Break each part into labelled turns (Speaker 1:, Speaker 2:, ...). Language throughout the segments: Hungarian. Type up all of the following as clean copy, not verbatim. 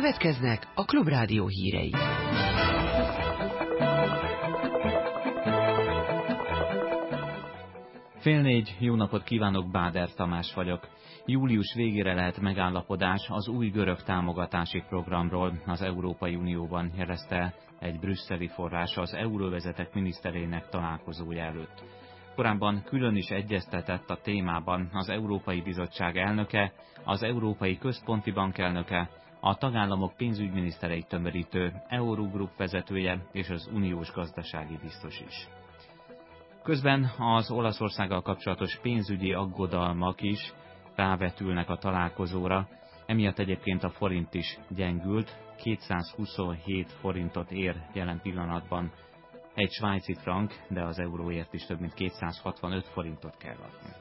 Speaker 1: Következnek a Klubrádió hírei.
Speaker 2: Fél négy, jó napot kívánok, Báder Tamás vagyok. Július végére lehet megállapodás az új görög támogatási programról az Európai Unióban, jelezte egy brüsszeli forrás az euróvezetek miniszterének találkozója előtt. Korábban külön is egyeztetett a témában az Európai Bizottság elnöke, az Európai Központi Bank elnöke, a tagállamok pénzügyminisztereit tömörítő Eurogroup vezetője és az uniós gazdasági biztos is. Közben az Olaszországgal kapcsolatos pénzügyi aggodalmak is rávetülnek a találkozóra, emiatt egyébként a forint is gyengült, 227 forintot ér jelen pillanatban egy svájci frank, de az euróért is több mint 265 forintot kell adni.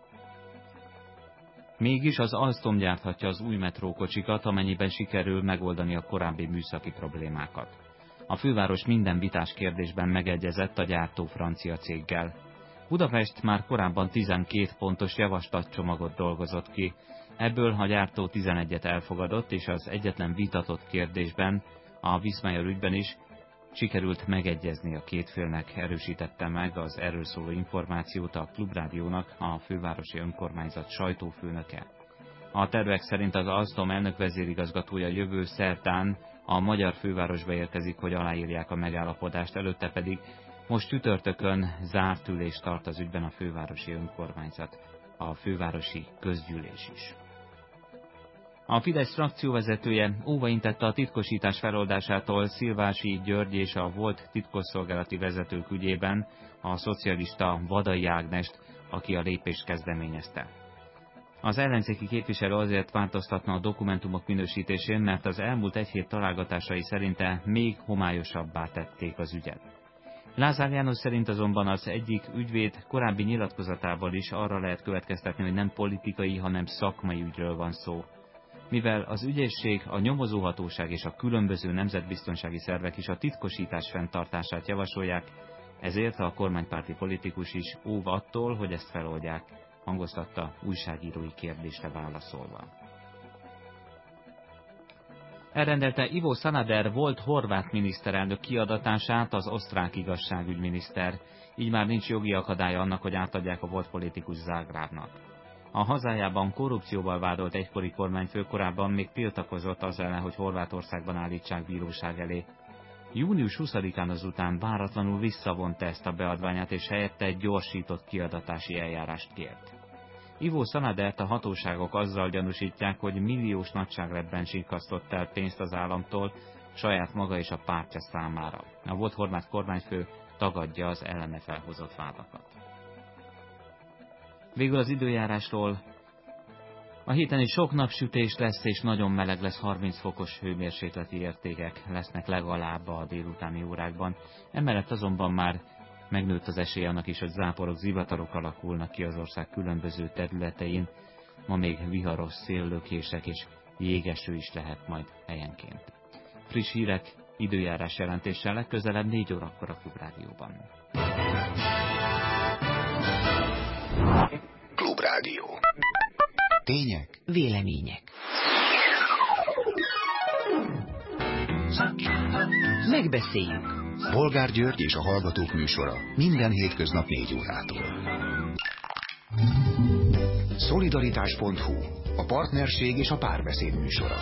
Speaker 2: Mégis az Alstom gyárthatja az új metrókocsikat, amennyiben sikerül megoldani a korábbi műszaki problémákat. A főváros minden vitás kérdésben megegyezett a gyártó francia céggel. Budapest már korábban 12 pontos javaslatcsomagot dolgozott ki, ebből a gyártó 11-et elfogadott, és az egyetlen vitatott kérdésben, a Viszmajor ügyben is sikerült megegyezni a két félnek, erősítette meg az erről szóló információt a Klubrádiónak a fővárosi önkormányzat sajtófőnöke. A tervek szerint az Alstom elnök vezérigazgatója jövő szerdán a magyar fővárosba érkezik, hogy aláírják a megállapodást, előtte pedig most csütörtökön zárt ülést tart az ügyben a fővárosi önkormányzat, a fővárosi közgyűlés is. A Fidesz frakcióvezetője óvaintette a titkosítás feloldásától Szilvási György és a volt titkosszolgálati vezetők ügyében a szocialista Vadai Ágnest, aki a lépést kezdeményezte. Az ellenzéki képviselő azért változtatna a dokumentumok minősítésén, mert az elmúlt egy hét találgatásai szerinte még homályosabbá tették az ügyet. Lázár János szerint azonban az egyik ügyvéd korábbi nyilatkozatából is arra lehet következtetni, hogy nem politikai, hanem szakmai ügyről van szó. Mivel az ügyészség, a nyomozóhatóság és a különböző nemzetbiztonsági szervek is a titkosítás fenntartását javasolják, ezért a kormánypárti politikus is óv attól, hogy ezt feloldják, hangoztatta újságírói kérdésre válaszolva. Elrendelte Ivo Sanader volt horvát miniszterelnök kiadatását az osztrák igazságügyminiszter, így már nincs jogi akadálya annak, hogy átadják a volt politikus Zágrábnak. A hazájában korrupcióval vádolt egykori kormányfő korábban még tiltakozott az ellen, hogy Horvátországban állítsák bíróság elé. Június 20-án azután váratlanul visszavonta ezt a beadványát, és helyette egy gyorsított kiadatási eljárást kért. Ivo Sanadert a hatóságok azzal gyanúsítják, hogy milliós nagyságrendben sikkasztott el pénzt az államtól saját maga és a pártja számára. A volt horvát kormányfő tagadja az ellene felhozott vádakat. Végül az időjárásról. A héten is sok napsütés lesz, és nagyon meleg lesz, 30 fokos hőmérsékleti értékek lesznek legalább a délutáni órákban. Emellett azonban már megnőtt az esély annak is, hogy záporok, zivatarok alakulnak ki az ország különböző területein. Ma még viharos széllökések és jégeső is lehet majd helyenként. Friss hírek, időjárás jelentéssel legközelebb 4 órakor a Klubrádióban.
Speaker 3: Klubrádió. Tények.
Speaker 1: Vélemények. Megbeszéljük.
Speaker 3: Bolgár György és a Hallgatók műsora minden hétköznap 4 órától. Szolidaritás.hu, a partnerség és a párbeszéd műsora.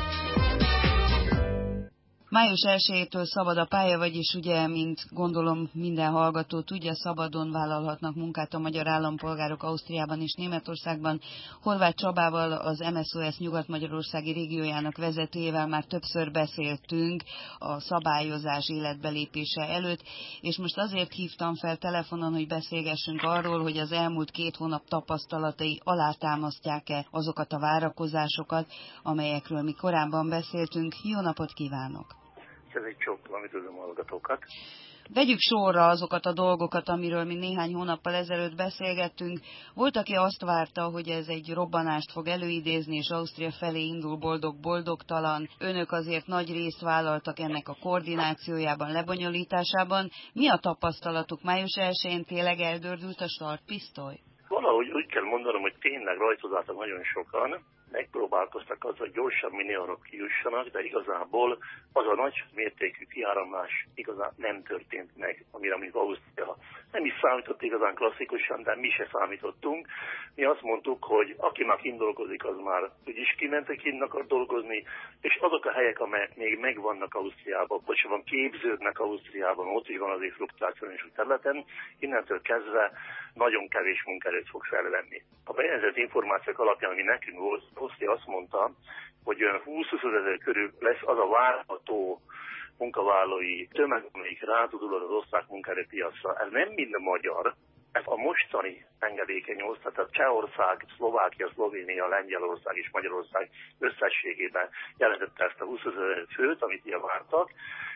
Speaker 4: Május 1-től szabad a pálya, vagyis ugye, mint gondolom minden hallgató tudja, szabadon vállalhatnak munkát a magyar állampolgárok Ausztriában és Németországban. Horváth Csabával, az MSOS Nyugat-Magyarországi régiójának vezetőjével már többször beszéltünk a szabályozás életbelépése előtt, és most azért hívtam fel telefonon, hogy beszélgessünk arról, hogy az elmúlt 2 hónap tapasztalatai alátámasztják-e azokat a várakozásokat, amelyekről mi korábban beszéltünk. Jó napot kívánok!
Speaker 5: Ez egy csókolom, üdvözlöm a hallgatókat.
Speaker 4: Vegyük sorra azokat a dolgokat, amiről mi néhány hónappal ezelőtt beszélgettünk. Volt, aki azt várta, hogy ez egy robbanást fog előidézni, és Ausztria felé indul boldog-boldogtalan. Önök azért nagy részt vállaltak ennek a koordinációjában, lebonyolításában. Mi a tapasztalatuk? Május 1-én tényleg eldördült a startpisztoly?
Speaker 5: Valahogy úgy kell mondanom, hogy tényleg rajtozáltak nagyon sokan, megpróbálkoztak azzal, hogy gyorsan minél arra kijussanak, de igazából az a nagy mértékű kiáramlás igazán nem történt meg, amire mondjuk Ausztria nem is számított igazán klasszikusan, de mi se számítottunk. Mi azt mondtuk, hogy aki már kint dolgozik, az már úgyis kiment, hogy kint akar dolgozni, és azok a helyek, amelyek még megvannak Ausztriában, vagy van képződnek Ausztriában, ott is van azért fluktuációs területen, innentől kezdve nagyon kevés munkaerőt fog felvenni. A bejelentett információk alapján, ami nekünk volt, Ausztria azt mondta, hogy olyan 20-25 ezer körül lesz az a várható munkavállalói tömeg, amelyik rátudul az osztrák munkaerőpiacra. Ez nem minden magyar, ez a mostani engedékeny ország, tehát Csehország, Szlovákia, Szlovénia, Lengyelország és Magyarország összességében jelentette ezt a 20 ezer főt, amit ilyen vártak.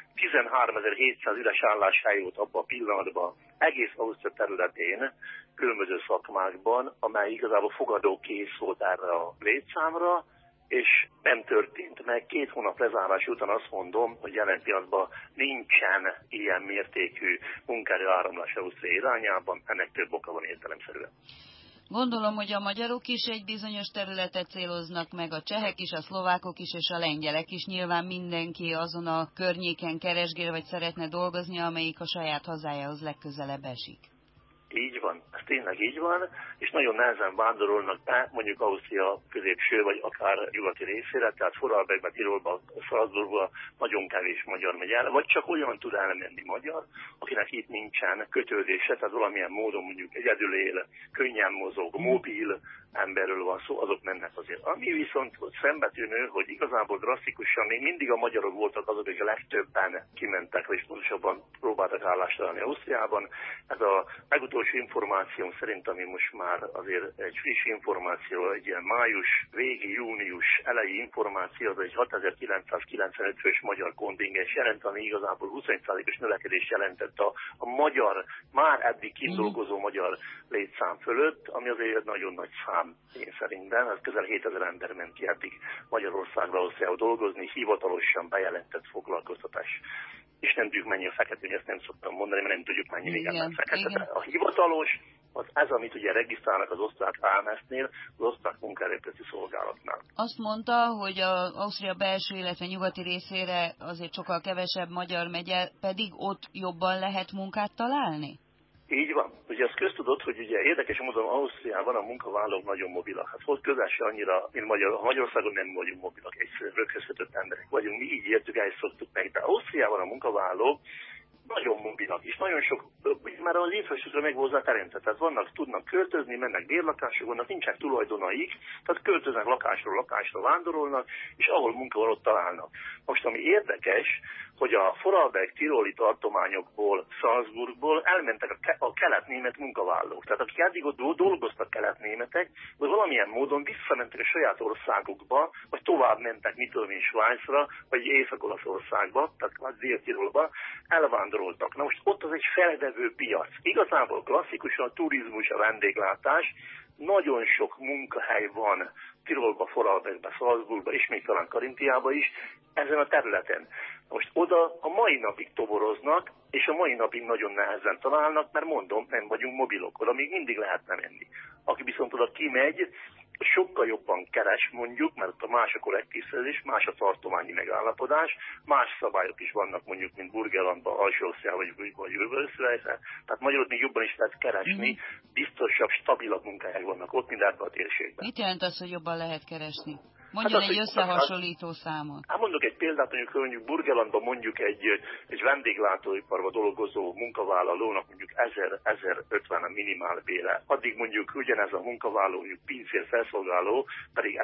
Speaker 5: 13.700 üres álláshely volt abban a pillanatban egész Ausztria területén, különböző szakmákban, amely igazából fogadókész volt erre a létszámra, és nem történt meg. 2 hónap lezárás után azt mondom, hogy jelen pillanatban nincsen ilyen mértékű munkaerő áramlás Ausztria irányában, ennek több oka van értelemszerűen.
Speaker 4: Gondolom, hogy a magyarok is egy bizonyos területet céloznak meg, a csehek is, a szlovákok is, és a lengyelek is. Nyilván mindenki azon a környéken keresgél, vagy szeretne dolgozni, amelyik a saját hazájához legközelebb esik.
Speaker 5: Így van, ez tényleg így van, és nagyon nehezen vándorolnak be, mondjuk Ausztria középső, vagy akár nyugati részére, tehát Vorarlbergbe, Tirolba, Salzburgba nagyon kevés magyar megy el, vagy csak olyan tud elmenni magyar, akinek itt nincsen kötődése, tehát valamilyen módon mondjuk egyedül él, könnyen mozog, mobil emberről van szó, azok mennek azért. Ami viszont szembetűnő, hogy igazából drasztikusan még mindig a magyarok voltak azok, akik a legtöbben kimentek, vagy pontosabban próbáltak állást találni Ausztriában. Ez a legutolsó információ szerint, ami most már azért egy friss információ, egy ilyen május végi, június elejé információ, az egy 6995 fős magyar kontingens jelent, ami igazából 21%-os növekedés jelentett a magyar, már eddig kindolgozó magyar létszám fölött, ami azért nagyon nagy szám én szerintem. Ez közel 7000 ember ment ki eddig Magyarországra, Ausztriába dolgozni, hivatalosan bejelentett foglalkoztatás. És nem tudjuk mennyi a fekete, ezt nem szoktam mondani, mert nem tudjuk mennyi még ennek fekete. A hivatalos, az ez, amit ugye regisztrálnak az osztrák AMS-nél, az osztrák munkaerőpiaci szolgálatnál.
Speaker 4: Azt mondta, hogy az Ausztria belső, illetve nyugati részére azért sokkal kevesebb magyar megy el, pedig ott jobban lehet munkát találni?
Speaker 5: Így van. Ugye az köztudott, hogy ugye érdekes módon Ausztriában a munkavállalók nagyon mobilak. Hát volt közel se annyira, mint Magyarországon nem vagyunk mobilak, egyszerűen röghöztetett emberek vagyunk. Mi így értük, el is szoktuk meg. De Ausztriában a munkavállalók nagyon mobilak, és nagyon sok, már az infrastruktúra meg hozzá teremtett. Tehát vannak, tudnak költözni, mennek bérlakások, vannak, nincsenek tulajdonaik, tehát költöznek lakásról lakásra, vándorolnak, és ahol munka van, ott találnak. Most ami érdekes, hogy a Vorarlberg-tiroli tartományokból, Salzburgból elmentek a kelet-német munkavállalók. Tehát akik eddig ott dolgoztak kelet-németek, vagy valamilyen módon visszamentek a saját országukba, vagy tovább mentek, mit tudom én, Svájcra, vagy Észak-Olaszországba, tehát Dél-Tirolba, elvándoroltak. Na most ott az egy felvevő piac. Igazából klasszikusan a turizmus, a vendéglátás, nagyon sok munkahely van Tirolba, Vorarlbergbe, Salzburgba, és még talán Karintiába is, ezen a területen. Most oda a mai napig toboroznak, és a mai napig nagyon nehezen találnak, mert mondom, nem vagyunk mobilok, oda még mindig lehetne menni. Aki viszont oda kimegy, sokkal jobban keres mondjuk, mert ott a más a kollektív szerződés, más a tartományi megállapodás, más szabályok is vannak mondjuk, mint Burgenlandban, Alsó-Ausztriában vagy Österreichben, tehát magyarul még jobban is lehet keresni, biztosabb, stabilabb munkahelyek vannak ott, mint ebben a térségben.
Speaker 4: Mit jelent az, hogy jobban lehet keresni? Mondjon egy összehasonlító számot.
Speaker 5: Hát mondok egy példát, mondjuk Burgenlandban mondjuk egy vendéglátóiparban dolgozó munkavállalónak mondjuk 1050 a minimál bére. Addig mondjuk ugyanez a munkavállaló, mondjuk pincér felszolgáló, pedig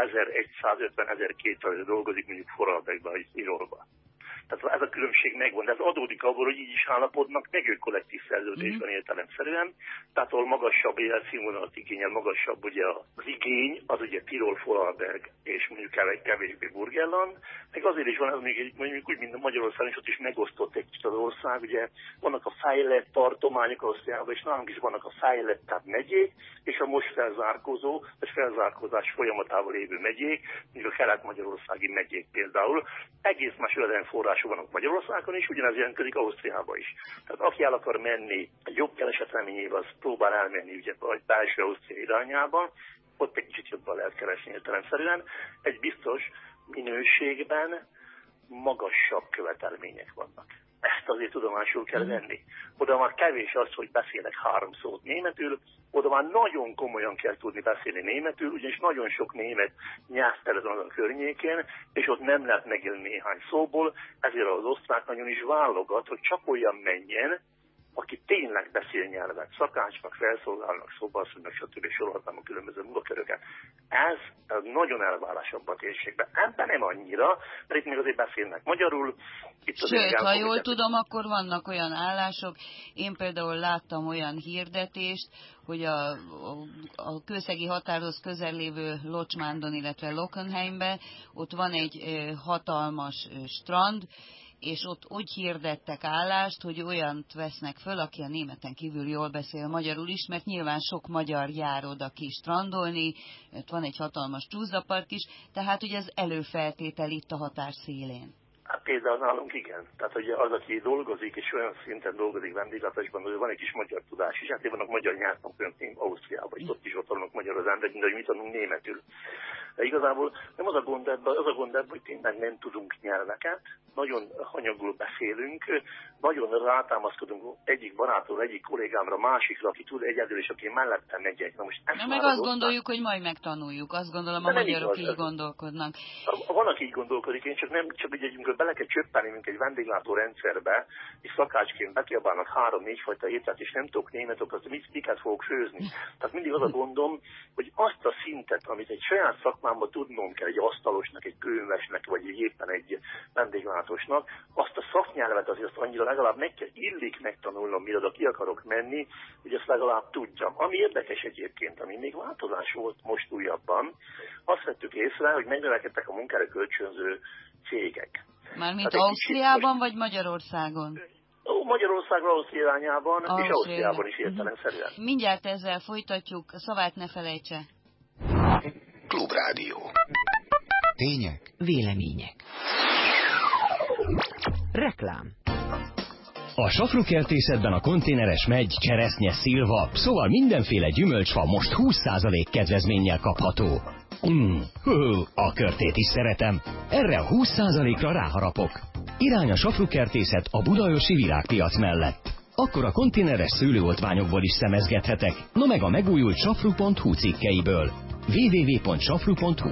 Speaker 5: 1150-1200 dolgozik mondjuk Vorarlbergben vagy Tirolban. Tehát ez a különbség megvan, de ez adódik abból, hogy így is állapodnak meg ők kollektív szerződésben értelemszerűen, tehát ahol magasabb életszínvonalat igényel, magasabb ugye az igény, az ugye Tirol, Vorarlberg és mondjuk kevésbé Burgenland, meg azért is van, ez mondjuk úgy, mint a Magyarországon is, ott is megosztott egy kicsit az ország, ugye vannak a fejlett tartományok Ausztriában, és nálunk is vannak a fejlett, tehát megyék, és a most felzárkózó, vagy felzárkózás folyamatával lévő megyék, mondjuk a kelet-magyarországi megyék például, egész más jövedelemforrások vannak Magyarországon is, ugyanez jelentkezik Ausztriában is. Tehát aki el akar menni, jobb kereset reményével, az próbál elmenni ugye a belső Ausztria irányába, ott egy kicsit jobban lehet keresni értelemszerűen. Egy biztos minőségben magasabb követelmények vannak. Ezt azért tudomásul kell venni. Oda már kevés az, hogy beszélek 3 szót németül, oda már nagyon komolyan kell tudni beszélni németül, ugyanis nagyon sok német nyelvterület van a környéken, és ott nem lehet megélni néhány szóból, ezért az osztrák nagyon is válogat, hogy csak olyan menjen, aki tényleg beszél nyelvet, szakácsnak, felszolgálnak, szobasszonynak, stb. Sorolhatnám a különböző munkaköröket. Ez nagyon elválásabb a térségben. Ebben nem annyira, mert itt még azért beszélnek magyarul.
Speaker 4: Sőt, ha jól tudom, akkor vannak olyan állások. Én például láttam olyan hirdetést, hogy a kőszegi határhoz közel lévő Locsmándon, illetve Lockenheimben ott van egy hatalmas strand, és ott úgy hirdettek állást, hogy olyant vesznek föl, aki a németen kívül jól beszél magyarul is, mert nyilván sok magyar jár oda ki strandolni, ott van egy hatalmas csúszdapark is, tehát ugye ez előfeltétel itt a határ szélén.
Speaker 5: Hát például nálunk igen. Tehát hogy az, aki dolgozik, és olyan szinten dolgozik vendéglátásban, hogy van egy kis magyar tudás is. Hát vannak magyar nyelvtanfolyamok Ausztriában, és ott is ott vannak magyar az emberek, mint ahogy mi tanulunk németül. De igazából nem az a gond ebben, hogy tényleg nem tudunk nyelveket, nagyon hanyagul beszélünk, nagyon rátámaszkodunk egyik barátról, egyik kollégámra, másikra, aki tud egyedül, és aki mellettem megyek. Na most
Speaker 4: meg azt gondoljuk, hogy majd megtanuljuk. Azt gondolom, a magyarok így gondolkodnak.
Speaker 5: Van, aki így gondolkodik, én csak ugye, amikor bele kell csöppelni, mint egy vendéglátó rendszerbe, és szakácsként bekiabálnak 3-4 fajta ételt, és nem tudok németok, azt miket fogok főzni. Tehát mindig az a gondom, hogy azt a szintet, amit egy saját szakmámban tudnom kell, egy asztalosnak, egy könyvesnek, vagy éppen egy vendéglátósnak, azt a szaknyelvet azért azt annyira legalább illik megtanulnom, mire oda ki akarok menni, hogy ezt legalább tudjam. Ami érdekes egyébként, ami még változás volt most újabban, azt vettük észre, hogy megnövekedtek a munkára kölcsönző cégek.
Speaker 4: Mármint Ausztriában vagy Magyarországon?
Speaker 5: Magyarországon, Ausztria irányában, és Ausztriában is értelemszerűen.
Speaker 4: Mindjárt ezzel folytatjuk, szavát ne felejtse.
Speaker 3: Klubrádió. Tények.
Speaker 1: Vélemények. Reklám.
Speaker 6: A safrukertészetben a konténeres megy, cseresznye, szilva, szóval mindenféle gyümölcsfa most 20% kedvezménnyel kapható. A körtét is szeretem. Erre a 20%-ra ráharapok. Irány a safrukertészet a budaörsi virágpiac mellett. Akkor a konténeres szőlőoltványokból is szemezgethetek, no meg a megújult safru.hu cikkeiből. www.safru.hu.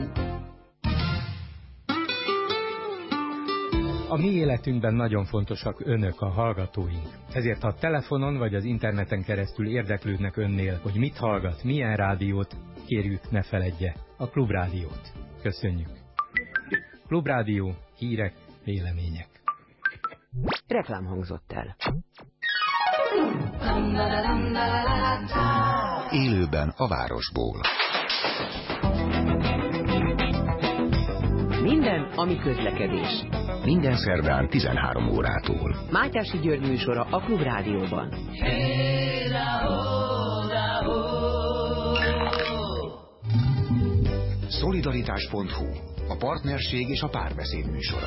Speaker 7: A mi életünkben nagyon fontosak önök, a hallgatóink. Ezért ha a telefonon vagy az interneten keresztül érdeklődnek önnél, hogy mit hallgat, milyen rádiót, kérjük, ne feledje a Klubrádiót. Köszönjük. Klubrádió, hírek, vélemények.
Speaker 1: Reklám hangzott el.
Speaker 3: Élőben a városból.
Speaker 1: Minden, ami közlekedés.
Speaker 3: Minden szerdán 13 órától.
Speaker 1: Mátyási György műsora a Klubrádióban.
Speaker 3: Szolidaritás.hu. A partnerség és a párbeszéd műsora.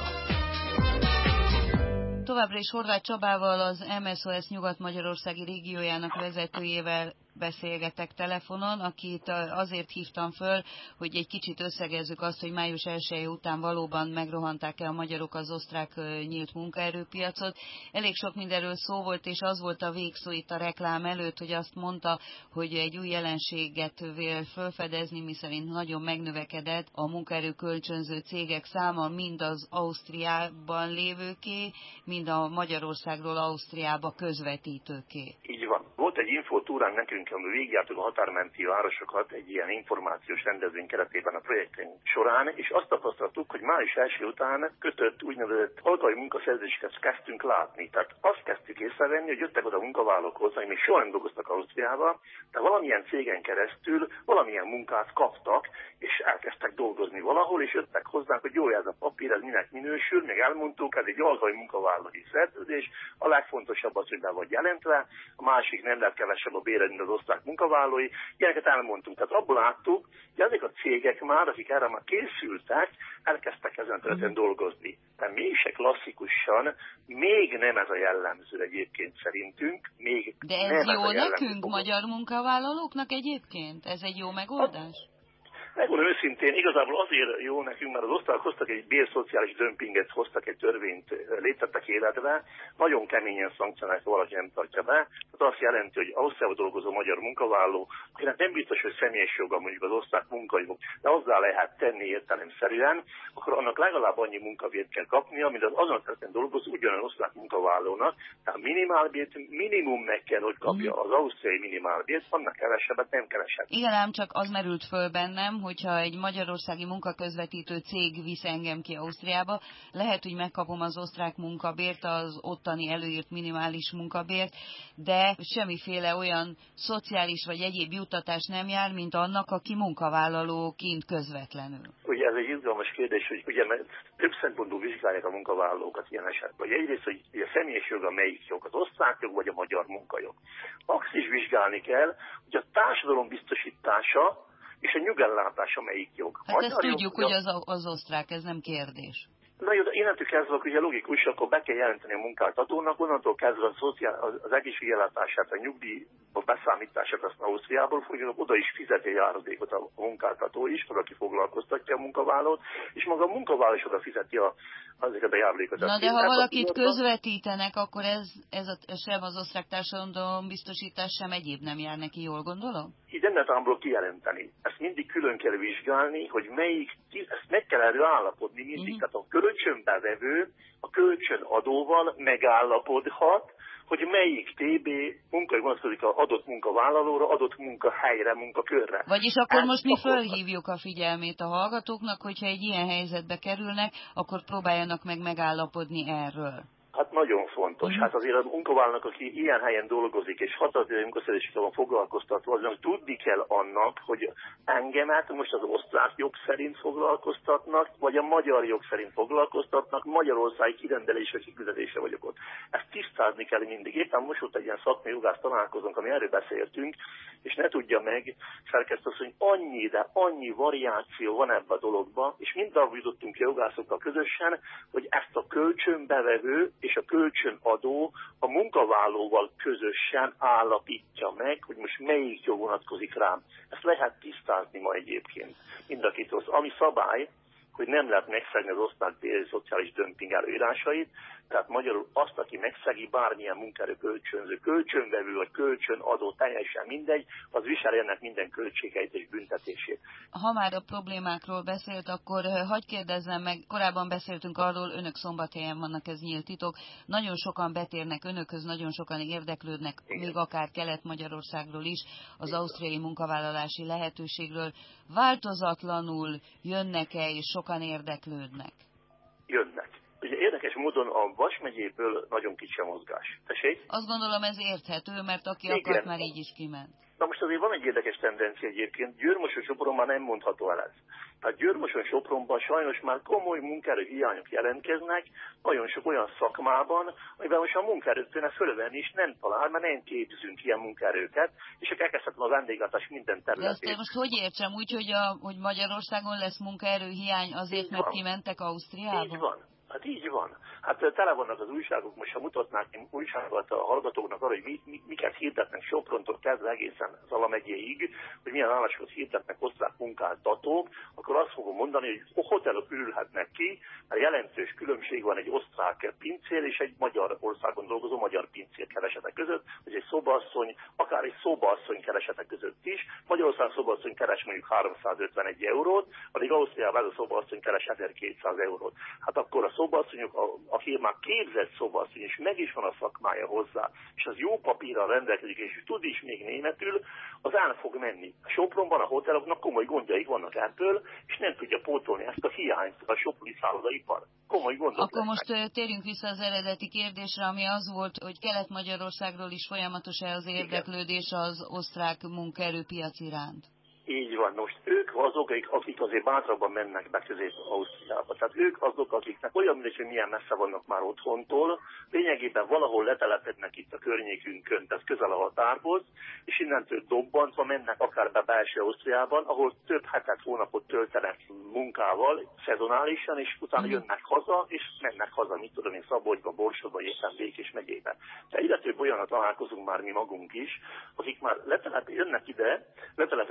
Speaker 4: Továbbra is Horváth Csabával, az MSOS Nyugat-Magyarországi régiójának vezetőjével beszélgetek telefonon, akit azért hívtam föl, hogy egy kicsit összegezzük azt, hogy május 1 után valóban megrohanták-e a magyarok az osztrák nyílt munkaerőpiacot. Elég sok mindenről szó volt, és az volt a végszó itt a reklám előtt, hogy azt mondta, hogy egy új jelenséget vél felfedezni, miszerint nagyon megnövekedett a munkaerő kölcsönző cégek száma, mind az Ausztriában lévőké, mind a Magyarországról Ausztriába közvetítőké.
Speaker 5: Így van. Volt egy infotúrán nekünk, ami végigjártuk a határmenti városokat egy ilyen információs rendezvény keretében a projektünk során, és azt tapasztaltuk, hogy május 1 után kötött úgynevezett alkalmi munkaszerződéseket kezdtünk látni. Tehát azt kezdtük észrevenni, hogy jöttek oda munkavállalókhoz, akik még soha nem dolgoztak Ausztriába, de valamilyen cégen keresztül valamilyen munkát kaptak, és elkezdtek dolgozni valahol, és jöttek hozzánk, hogy jó, ez a papír, ez minek minősül, még elmondtuk, ez egy alkalmi munkavállalói szerződés, a legfontosabb az, hogy be vagy jelentve, a másik nem lehet kevesebb a béred, mint az osztrák munkavállalói, ilyeneket elmondtunk. Tehát abból láttuk, hogy ezek a cégek már, akik erre már készültek, elkezdtek ezen területen dolgozni. De mégse klasszikusan, még nem ez a jellemző egyébként szerintünk. Még
Speaker 4: de ez
Speaker 5: nem
Speaker 4: jó
Speaker 5: ez
Speaker 4: nekünk, magyar munkavállalóknak egyébként? Ez egy jó megoldás?
Speaker 5: Megmondom őszintén, igazából azért jó nekünk, mert az osztrákok hoztak egy bérszociális dömpinget, hoztak egy törvényt, léptettek életbe, nagyon keményen szankcionálják, ha valaki nem tartja be. Tehát azt jelenti, hogy Ausztriában dolgozó magyar munkavállaló, akinek nem biztos, hogy személyes joga mondjuk az osztrák munkajog, de hozzá lehet tenni értelemszerűen, akkor annak legalább annyi munkabért kell kapnia, mint az azon a területen dolgozó ugyanolyan osztrák munkavállalónak. Tehát minimálbért minimum meg kell, hogy kapja az ausztriai minimálbért, annak kevesebbet nem keresett.
Speaker 4: Igen, ám csak az merült föl bennem, hogyha egy magyarországi munkaközvetítő cég visz engem ki Ausztriába, lehet, hogy megkapom az osztrák munkabért, az ottani előírt minimális munkabért, de semmiféle olyan szociális vagy egyéb juttatás nem jár, mint annak, aki munkavállaló kint közvetlenül.
Speaker 5: Ugye ez egy izgalmas kérdés, hogy ugye több szempontból vizsgálják a munkavállalókat ilyen esetben. Egyrészt, hogy a személyes joga melyik jog, az osztrák jog vagy a magyar munkajog. Azt is vizsgálni kell, hogy a társadalom biztosítása és a nyugellátása melyik jog.
Speaker 4: Hát ezt tudjuk, hogy az osztrák, ez nem kérdés.
Speaker 5: Na jó, de innentől kezdve, ugye logikus, akkor be kell jelenteni a munkáltatónak, onnantól kezdve az egészségellátását, a nyugdíj beszámítását azt Ausztriából fogja, oda is fizeti a járadékot a munkáltató is, aki foglalkoztatja a munkavállalót, és maga a munkavállaló is oda fizeti azokat a járadékokat.
Speaker 4: Na de ha valakit közvetítenek, akkor ez sem az osztrák társadalombiztosítás, sem egyéb nem jár neki, jól gondolom?
Speaker 5: Így nem lehet ámból kijelenteni. Ezt mindig külön kell vizsgálni, hogy ezt meg kell erről állapodni mindig. Tehát a kölcsönbevevő a kölcsönadóval megállapodhat, hogy melyik TB munkai vonatkozik az adott munkavállalóra, adott munkahelyre, munkakörre.
Speaker 4: Vagyis akkor most mi fölhívjuk a figyelmét a hallgatóknak, hogyha egy ilyen helyzetbe kerülnek, akkor próbáljanak meg megállapodni erről.
Speaker 5: Hát nagyon fontos. Hát azért a munkavállalónak, aki ilyen helyen dolgozik, és határozott munkaszerződéssel van foglalkoztatva, aznak tudni kell annak, hogy engemet most az osztrák jog szerint foglalkoztatnak, vagy a magyar jog szerint foglalkoztatnak, Magyarországi kirendelésre, kiküldetése vagyok ott. Ezt tisztázni kell mindig. Éppen most ott egy ilyen szakmai jogász találkozónk, ami erről beszéltünk, és ne tudja meg, szerkesztő, hogy annyi variáció van ebben a dologban, és mindenhol jutottunk ki a jogászokkal közösen, hogy ezt a kölcsönbevevő és a kölcsönadó a munkavállalóval közösen állapítja meg, hogy most melyik jog vonatkozik rám. Ezt lehet tisztázni ma egyébként. Mind a két rossz. Ami szabály, hogy nem lehet megszegni az osztrák szociális dömping előírásait, tehát magyarul azt, aki megszegi bármilyen munkaerő kölcsönző, kölcsönvevő vagy kölcsönadó, teljesen mindegy, az viseli ennek minden költségeit és büntetését.
Speaker 4: Ha már a problémákról beszélt, akkor hadd kérdezzem meg, korábban beszéltünk arról, önök Szombathelyen vannak, ez nyílt titok, nagyon sokan betérnek önökhöz, nagyon sokan érdeklődnek, igen, még akár Kelet-Magyarországról is, az ausztriai munkavállalási lehetőségről. Változatlanul jönnek-e és sokan érdeklődnek?
Speaker 5: Jönnek. Ugye érdekes módon a Vas megyéből nagyon kicsi a mozgás. Tessék?
Speaker 4: Azt gondolom ez érthető, mert aki akart, már így is kiment.
Speaker 5: Na most azért van egy érdekes tendencia egyébként, Győr-Moson-Sopron már nem mondható el ez. Tehát Győr-Moson-Sopronban sajnos már komoly munkaerő hiányok jelentkeznek, nagyon sok olyan szakmában, amiben most a munkaerőt kéne fölvenni is nem talál, mert nem képzünk ilyen munkaerőket, és elkezdhetem a vendéglátás minden területét.
Speaker 4: De ezt most hogy értsem? Úgy, hogy Magyarországon lesz munkaerőhiány azért, mert kimentek Ausztriába?
Speaker 5: Így van. Hát így van. Hát tele vannak az újságok, most ha mutatnák újságot a hallgatóknak arra, hogy miket hirdetnek Soprontól kezdve egészen Zala megyéig, hogy milyen állásokat hirdetnek osztrák munkáltatók, akkor azt fogom mondani, hogy hotelok ürülhetnek ki, mert jelentős különbség van egy osztrák pincér és egy Magyarországon dolgozó magyar pincér keresetek között, vagy egy szobaasszony, akár egy szobaasszony keresetek között is. Magyarország szobaasszony keres mondjuk 351 eurót, addig Ausztriában ez a szobaasszony keres 1200 eurót. Hát akkor a szobaasszonyok, aki már képzett szobaasszony, és meg is van a szakmája hozzá, és az jó papírral rendelkezik, és tud is még németül, az el fog menni. A Sopronban a hoteloknak komoly gondjaik vannak ebből, és nem tudja pótolni ezt a hiányt, a soproni szállodaipar. Komoly gondok
Speaker 4: akkor lesznek. Most térjünk vissza az eredeti kérdésre, ami az volt, hogy Kelet-Magyarországról is folyamatos-e az érdeklődés az osztrák munkaerőpiac iránt?
Speaker 5: Így van. Most ők azok, akik azért bátrabban mennek be Közép-Ausztriába. Tehát ők azok, akiknek olyan mindegy, hogy milyen messze vannak már otthontól, lényegében valahol letelepednek itt a környékünkön, tehát közel a határhoz, és innentől dobbantva mennek akár be belső Ausztriában, ahol több hetet, hónapot töltenek munkával, szezonálisan, és utána jönnek haza, és mennek haza, mit tudom én, Szabolcsba, Borsodba, éppen Békés megyébe. De egyre több olyanra találkozunk már mi magunk is, akik már jönnek ide, letelepednek itt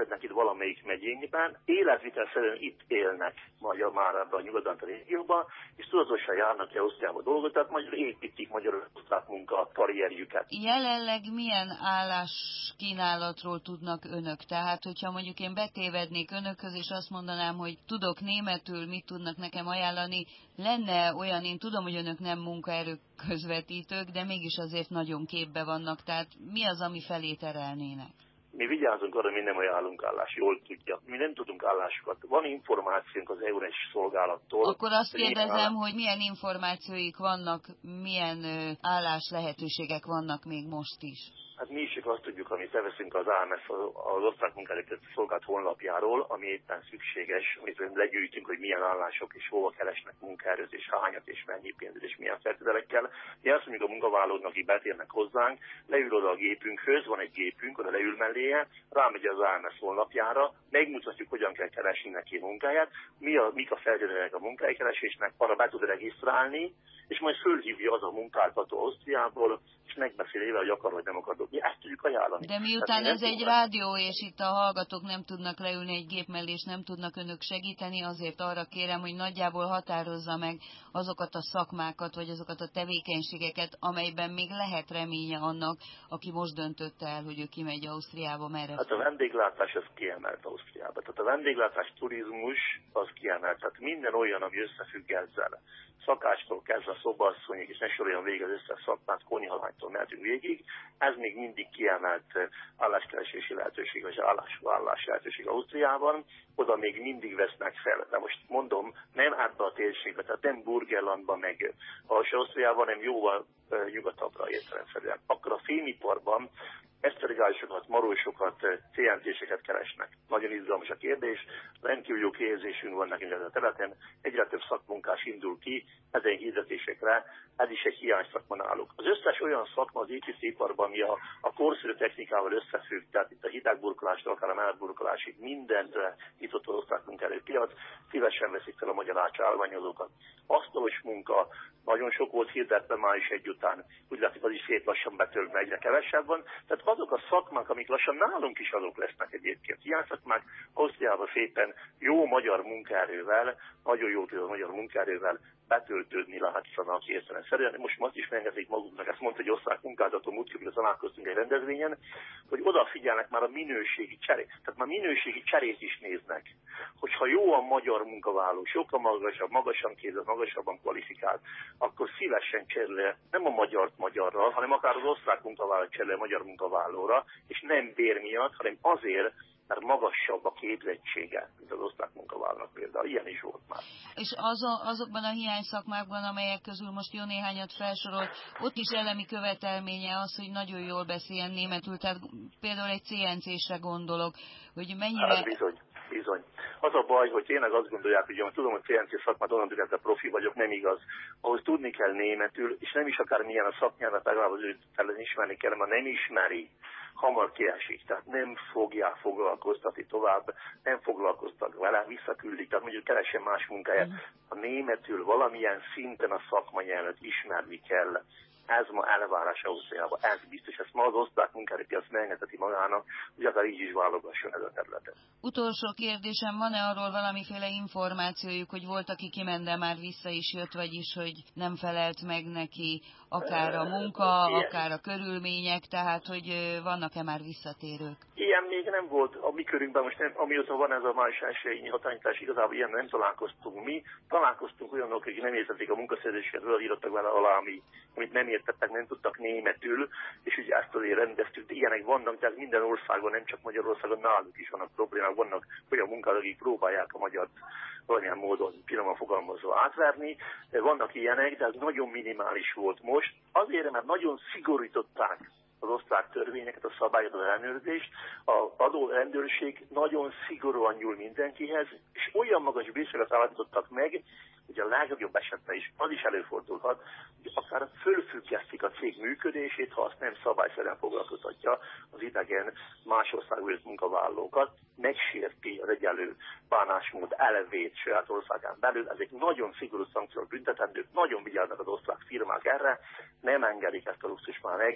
Speaker 5: valamelyik megyényben, életvitelszerűen itt élnek magyar már ebben a nyugat-atlanti régióban, és tudatosan járnak ki Ausztriába dolgozni, tehát magyar építik magyar-osztrák munka karrierjüket.
Speaker 4: Jelenleg milyen álláskínálatról tudnak önök? Tehát, hogyha mondjuk én betévednék önökhöz, és azt mondanám, hogy tudok németül, mit tudnak nekem ajánlani, lenne olyan, én tudom, hogy önök nem munkaerő közvetítők, de mégis azért nagyon képbe vannak, tehát mi az, ami felé terelnének?
Speaker 5: Mi vigyázunk arra, mi nem ajánlunk állást, jól tudja. Mi nem tudunk állásokat. Van információnk az EURES szolgálattól.
Speaker 4: Akkor azt kérdezem, hogy milyen információik vannak, milyen állás lehetőségek vannak még most is.
Speaker 5: Hát mi is csak azt tudjuk, amit leveszünk az AMS, az osztrák munkaerőpiaci szolgálat honlapjáról, ami éppen szükséges, amit legyűjtünk, hogy milyen állások és hova keresnek munkaerőt, és hányat, és mennyi pénzt, és milyen feltételekkel. Mi azt mondjuk a munkavállalóknak, akik betérnek hozzánk, leül oda a gépünkhöz, van egy gépünk, oda leül melléje, rámegy az AMS honlapjára, megmutatjuk, hogyan kell keresni neki munkáját, mik a feltételek a munkájkeresésnek, arra be tud regisztrálni, és majd fölhívja az a munkáltató Ausztriából, és megbeszél hogy akar, vagy nem akar. Mi ezt tudjuk ajánlani.
Speaker 4: De miután ez egy rádió, és itt a hallgatók nem tudnak leülni egy gép mellé, és nem tudnak önök segíteni, azért arra kérem, hogy nagyjából határozza meg azokat a szakmákat, vagy azokat a tevékenységeket, amelyben még lehet reménye annak, aki most döntötte el, hogy ő kimegy Ausztriába, merre.
Speaker 5: Hát a vendéglátás az kiemelt Ausztriába. Tehát a vendéglátás, turizmus az kiemelt. Tehát minden olyan, ami összefügg ezzel. Szakástól kezdve a szobaasszonyig, és ne soroljon végig az összes szakmát, konyhalánytól mehetünk végig. Ez még mindig kiemelt álláskeresési lehetőség, vagy állás lehetőség Ausztriában. Oda még mindig vesznek fel. De most mondom, nem ebbe a térségbe, tehát nem Burgenlandban, meg Alsó-Ausztriában, hanem jóval nyugatabbra értelemszerűen. Akkor a fémiparban eszterigálisokat, marósokat, CNC-seket keresnek. Nagyon izgalmas a kérdés, rendkívül jó képzésünk van nekünk ezen a területen, egyre több szakmunkás indul ki ezen hirdetésekre, ez is egy hiány szakma náluk. Az összes olyan szakma az építőiparban, ami a korszerű technikával összefügg, tehát itt a hidegburkolástól, akár a melegburkolásig mindenre nyitott az osztrák munkaerőpiac, szívesen veszik fel a magyar állványozókat. Asztalos munka, nagyon sok volt hirdetve május 1 után, úgy látszik, az is szép lassan betöltve, egyre kevesebb van. Tehát azok a szakmák, amik lassan nálunk is azok lesznek egyébként. Ilyen szakmák Ausztriában szépen jó magyar munkaerővel, nagyon jó magyar munkaerővel betöltődni látszanak értelemszerűen. Most azt is megengedik maguknak, ezt mondta egy osztrák munkáltató, múltkor találkoztunk egy rendezvényen, hogy odafigyelnek már a minőségi cserét. Tehát már minőségi cserét is néznek. Hogyha jó a magyar munkavállaló, sokkal magasan képzett, magasabban kvalifikált, akkor szívesen cserél nem a magyart magyarral, hanem akár az osztrák munkavállaló cserél a magyar munkavállalóra, és nem bér miatt, hanem azért, mert magasabb a képzettsége, mint az osztrák munkavállalók például. Ilyen is volt már.
Speaker 4: És azokban a hiányszakmákban, amelyek közül most jó néhányat felsorolt, ott is elemi követelménye az, hogy nagyon jól beszéljen németül, tehát például egy CNC-sre gondolok, hogy mennyire...
Speaker 5: Hát bizony. Az a baj, hogy tényleg azt gondolják, hogy tudom, hogy CNC szakmát onnan tudják, profi vagyok, nem igaz. Ahhoz tudni kell németül, és nem is akármilyen a szaknyelvet, legalább az őt ellen ismerni kell, mert nem ismeri, hamar kiesik, tehát nem fogják foglalkoztatni tovább, nem foglalkoztak vele, visszaküldik, tehát mondjuk keressen más munkáját. A németül valamilyen szinten a szakmanyelvet ismerni kell. Ez ma elvárás Ausztriában, ez biztos. Ezt ma az osztrák munkaerőpiac megengedheti magának, hogy akár így is válogasson ez a területet.
Speaker 4: Utolsó kérdésem, van-e arról valamiféle információjuk, hogy volt, aki kiment, de már vissza is jött, vagyis, hogy nem felelt meg neki akár a munka, akár a körülmények, tehát, hogy vannak-e már visszatérők?
Speaker 5: Ilyen még nem volt a mi körünkben, most nem, amióta van ez a május 1-i határnyitás, igazából ilyen nem találkoztunk mi. Találkoztunk olyanok, akik nem értették a munkaszerződéseket, írtak vele alá, amit nem értettek, nem tudtak németül, és ugye ezt azért rendeztük, de ilyenek vannak, de minden országban, nem csak Magyarországon, náluk is vannak problémák, vannak olyan munkák, akik próbálják a magyart valamilyen módon finoman fogalmazva átverni. Vannak ilyenek, de ez nagyon minimális volt most. Azért, mert nagyon szigorították az osztrák törvényeket, a szabályokat, az ellenőrzést, az adórendőrség nagyon szigorúan nyúl mindenkihez, és olyan magas bírságot állapítottak meg, hogy a legjobb esetben is az is előfordulhat, hogy akár fölfüggesztik a cég működését, ha azt nem szabályszerűen foglalkoztatja az idegen más országú munkavállalókat, megsérti az egyenlő bánásmód elvét saját országán belül. Ezek nagyon szigorú szankciók büntetendők, nagyon vigyáznak az osztrák firmák erre, nem engedik ezt a luxus már meg.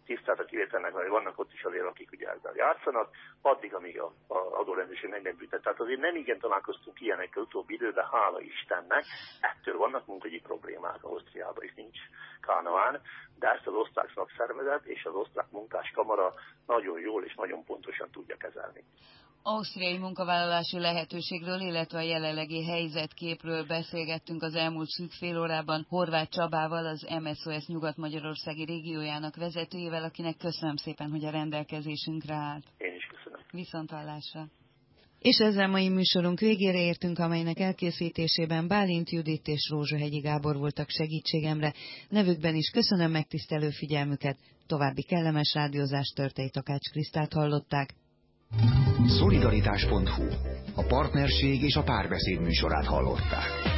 Speaker 5: tisztát a kivételnek, mert vannak ott is azért, akik ugye ezzel játszanak, addig, amíg az adórendőrség meg nem büntet. Tehát azért nem igen találkoztunk ilyenekkel utóbbi időben, hála Istennek, ettől vannak munkahogyi problémák Ausztriában, és nincs Kánaán, de ezt az osztrák szakszervezet és az osztrák munkáskamara nagyon jól és nagyon pontosan tudja kezelni.
Speaker 4: Ausztriai munkavállalási lehetőségről, illetve a jelenlegi helyzetképről beszélgettünk az elmúlt szűk fél órában Horváth Csabával, az MSOS Nyugat-Magyarországi régiójának vezetőjével, akinek köszönöm szépen, hogy a rendelkezésünkre állt.
Speaker 5: Én is köszönöm.
Speaker 4: Viszonthallásra. És ezzel mai műsorunk végére értünk, amelynek elkészítésében Bálint Judit és Rózsahegyi Gábor voltak segítségemre. Nevükben is köszönöm megtisztelő figyelmüket, további kellemes rádiózást, Törtei Takács Krisztát hallották.
Speaker 3: Szolidaritás.hu. A partnerség és a párbeszéd műsorát hallották.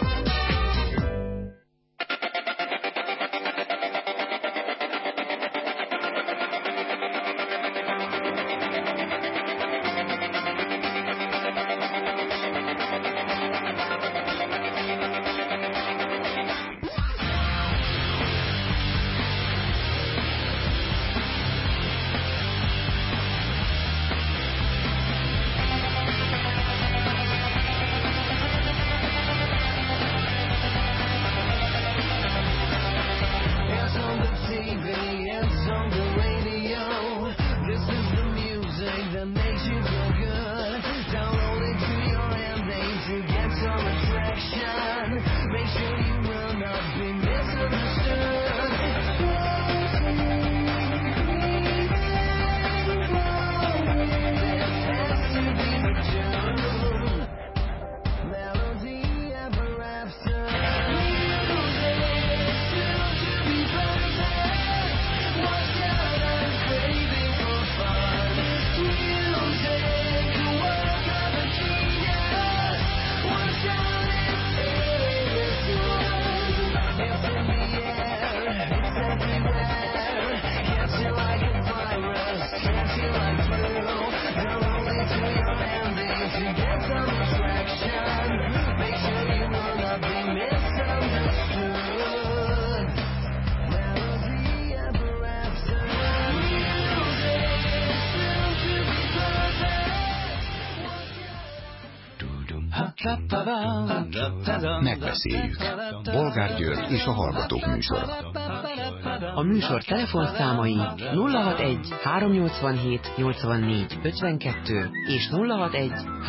Speaker 3: Megbeszéljük. Bolgár György és a Hallgatók műsora.
Speaker 1: A műsor telefonszámai 061 387 84 52 és 061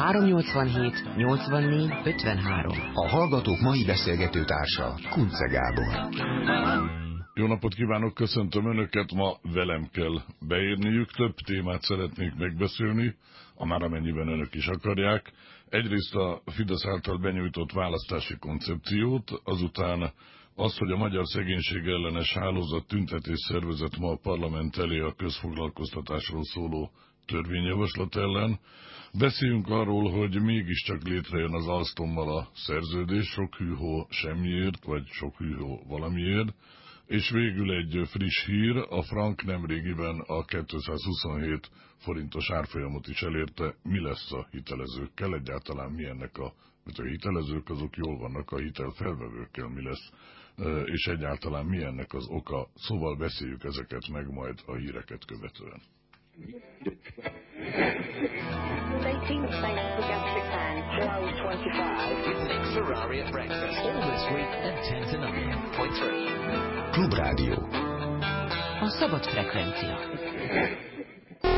Speaker 1: 387 84 53.
Speaker 3: A Hallgatók mai beszélgető társa Kunce Gábor.
Speaker 8: Jó napot kívánok, köszöntöm Önöket, ma velem kell beérniük, több témát szeretnék megbeszélni, már amennyiben Önök is akarják. Egyrészt a Fidesz által benyújtott választási koncepciót, azután azt, hogy a Magyar Szegénység Ellenes Hálózat tüntetés szervezett ma a parlament elé a közfoglalkoztatásról szóló törvényjavaslat ellen. Beszéljünk arról, hogy mégiscsak létrejön az Alstommal a szerződés, sok hűhó semmiért, vagy sok hűhó valamiért. És végül egy friss hír, a frank nemrégiben a 227 forintos árfolyamot is elérte. Mi lesz a hitelezőkkel? Egyáltalán mi ennek a hitelezők, azok jól vannak, a hitelfelvevőkkel mi lesz? És egyáltalán mi ennek az oka? Szóval beszéljük ezeket meg majd a híreket követően.
Speaker 3: Klubrádió.
Speaker 1: A szabad frekvencia.